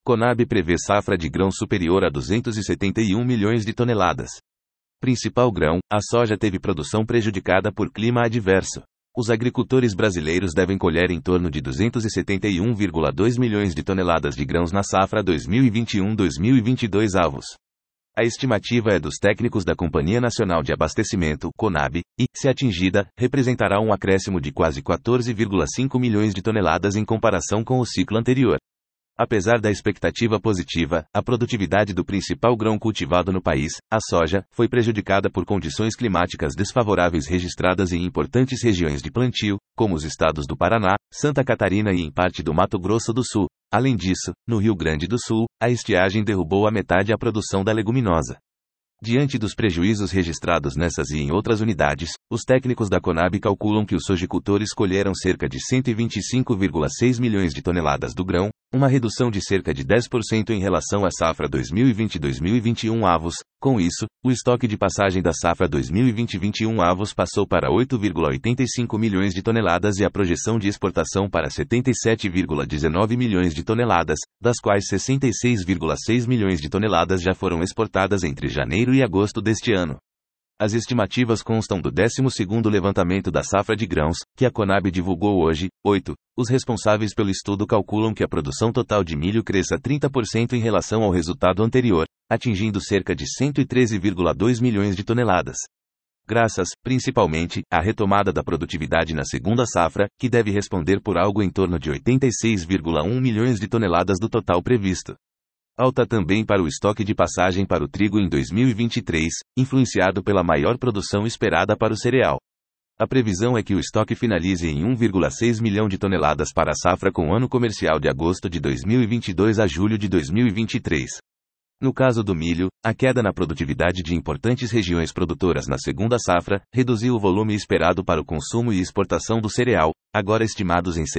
Conab prevê safra de grão superior a 271 milhões de toneladas. Principal grão, a soja teve produção prejudicada por clima adverso. Os agricultores brasileiros devem colher em torno de 271,2 milhões de toneladas de grãos na safra 2021-2022 alvos. A estimativa é dos técnicos da Companhia Nacional de Abastecimento, Conab, e, se atingida, representará um acréscimo de quase 14,5 milhões de toneladas em comparação com o ciclo anterior. Apesar da expectativa positiva, a produtividade do principal grão cultivado no país, a soja, foi prejudicada por condições climáticas desfavoráveis registradas em importantes regiões de plantio, como os estados do Paraná, Santa Catarina e em parte do Mato Grosso do Sul. Além disso, no Rio Grande do Sul, a estiagem derrubou a metade a produção da leguminosa. Diante dos prejuízos registrados nessas e em outras unidades, os técnicos da Conab calculam que os sojicultores colheram cerca de 125,6 milhões de toneladas do grão, uma redução de cerca de 10% em relação à safra 2020-2021 avos. Com isso, o estoque de passagem da safra 2020-21 avos passou para 8,85 milhões de toneladas e a projeção de exportação para 77,19 milhões de toneladas, das quais 66,6 milhões de toneladas já foram exportadas entre janeiro e agosto deste ano. As estimativas constam do 12º levantamento da safra de grãos, que a Conab divulgou hoje. 8. Os responsáveis pelo estudo calculam que a produção total de milho cresça 30% em relação ao resultado anterior, atingindo cerca de 113,2 milhões de toneladas. Graças, principalmente, à retomada da produtividade na segunda safra, que deve responder por algo em torno de 86,1 milhões de toneladas do total previsto. Alta também para o estoque de passagem para o trigo em 2023, influenciado pela maior produção esperada para o cereal. A previsão é que o estoque finalize em 1,6 milhão de toneladas para a safra com ano comercial de agosto de 2022 a julho de 2023. No caso do milho, a queda na produtividade de importantes regiões produtoras na segunda safra reduziu o volume esperado para o consumo e exportação do cereal, agora estimados em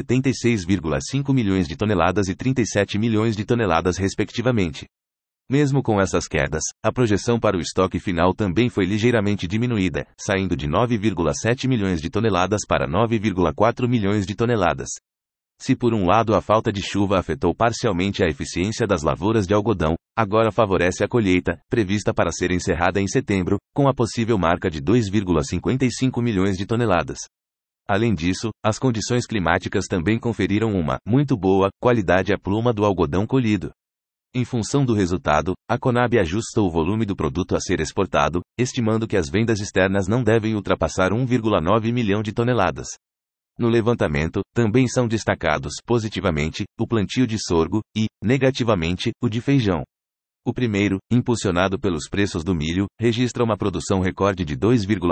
76,5 milhões de toneladas e 37 milhões de toneladas respectivamente. Mesmo com essas quedas, a projeção para o estoque final também foi ligeiramente diminuída, saindo de 9,7 milhões de toneladas para 9,4 milhões de toneladas. Se por um lado a falta de chuva afetou parcialmente a eficiência das lavouras de algodão, agora favorece a colheita, prevista para ser encerrada em setembro, com a possível marca de 2,55 milhões de toneladas. Além disso, as condições climáticas também conferiram uma muito boa qualidade à pluma do algodão colhido. Em função do resultado, a Conab ajusta o volume do produto a ser exportado, estimando que as vendas externas não devem ultrapassar 1,9 milhão de toneladas. No levantamento, também são destacados positivamente o plantio de sorgo e, negativamente, o de feijão. O primeiro, impulsionado pelos preços do milho, registra uma produção recorde de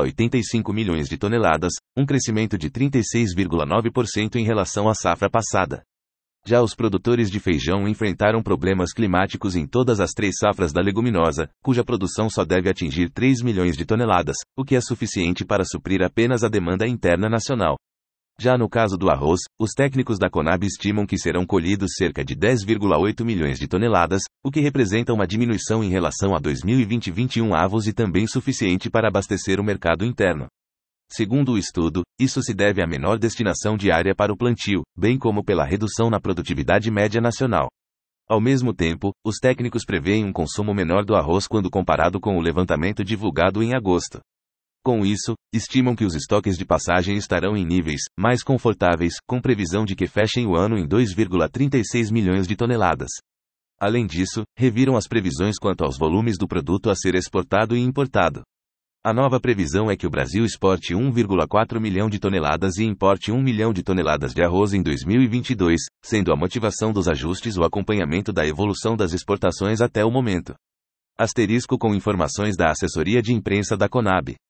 2,85 milhões de toneladas, um crescimento de 36,9% em relação à safra passada. Já os produtores de feijão enfrentaram problemas climáticos em todas as 3 safras da leguminosa, cuja produção só deve atingir 3 milhões de toneladas, o que é suficiente para suprir apenas a demanda interna nacional. Já no caso do arroz, os técnicos da Conab estimam que serão colhidos cerca de 10,8 milhões de toneladas, o que representa uma diminuição em relação a 2020-21 avos e também suficiente para abastecer o mercado interno. Segundo o estudo, isso se deve à menor destinação de área para o plantio, bem como pela redução na produtividade média nacional. Ao mesmo tempo, os técnicos preveem um consumo menor do arroz quando comparado com o levantamento divulgado em agosto. Com isso, estimam que os estoques de passagem estarão em níveis mais confortáveis, com previsão de que fechem o ano em 2,36 milhões de toneladas. Além disso, reviram as previsões quanto aos volumes do produto a ser exportado e importado. A nova previsão é que o Brasil exporte 1,4 milhão de toneladas e importe 1 milhão de toneladas de arroz em 2022, sendo a motivação dos ajustes o acompanhamento da evolução das exportações até o momento. Asterisco com informações da assessoria de imprensa da Conab.